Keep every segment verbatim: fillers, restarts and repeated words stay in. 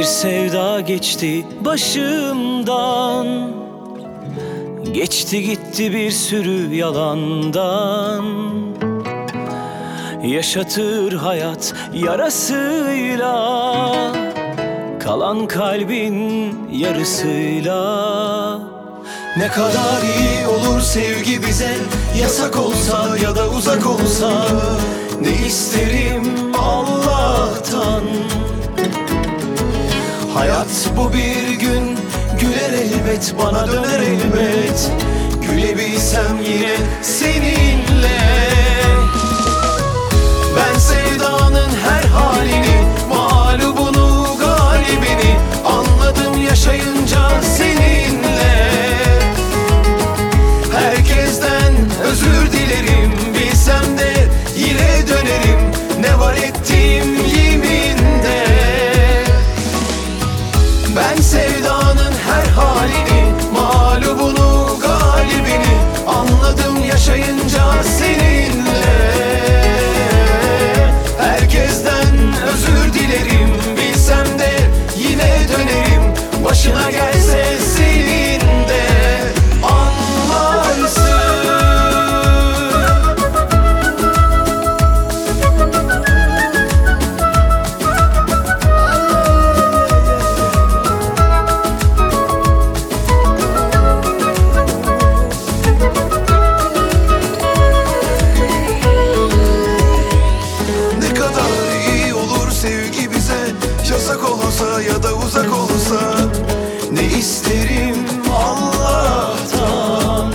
sevda geçti başımdan, geçti gitti bir sürü yalandan. Yaşatır hayat yarasıyla, kalan kalbin yarısıyla. Ne kadar iyi olur sevgi bize, yasak olsa ya da uzak olsa. Ne isterim Allah'tan, hayat bu bir gün güler elbet, bana döner elbet. Gülebilsem yine seninle. Ben sevdanın her halini, mağlubunu galibini anladım yaşayınca seninle. Herkesten özür dilerim, bilsem de yine dönerim. Ne var ettiğim yeminde. Ben sevdanın her halini, mağlubunu galibini anladım yaşayınca seninle. Herkesten özür dilerim, bilsem de yine dönerim. Başına gelse senin de anlarsın. Sevgi bize yasak olsa ya da uzak olsa. ne isterim Allah'tan.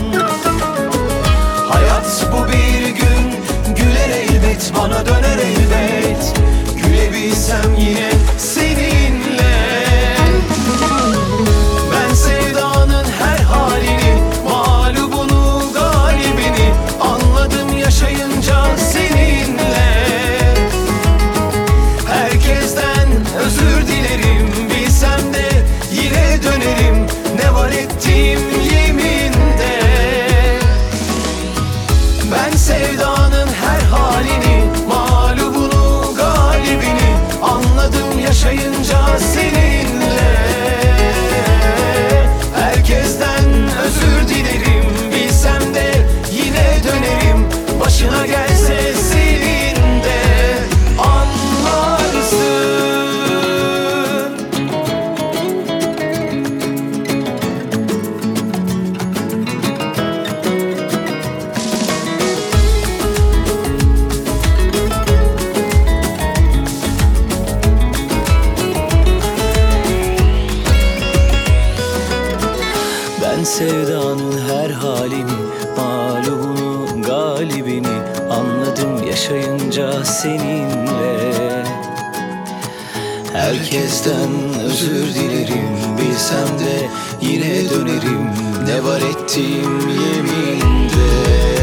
Hayat bu bir gün güler elbet, bana döner elbet. Gülebilsem yine seninle. Ben sevdanın her halini, mağlubunu galibini anladım yaşayınca seninle. Herkesten özür dilerim, bilsem de yine dönerim. Ne var ettiğim yeminde. Ben sevdanın her halini, mağlubunu galibini anladım yaşayınca seninle. Herkesten özür dilerim, bilsem de yine dönerim. Başına gelse senin de anlarsın. Ben sevdanın her halini, mağlubunu galibini anladım yaşayınca seninle. Herkesten özür dilerim, bilsem de yine dönerim. Ne var ettiğim yeminde.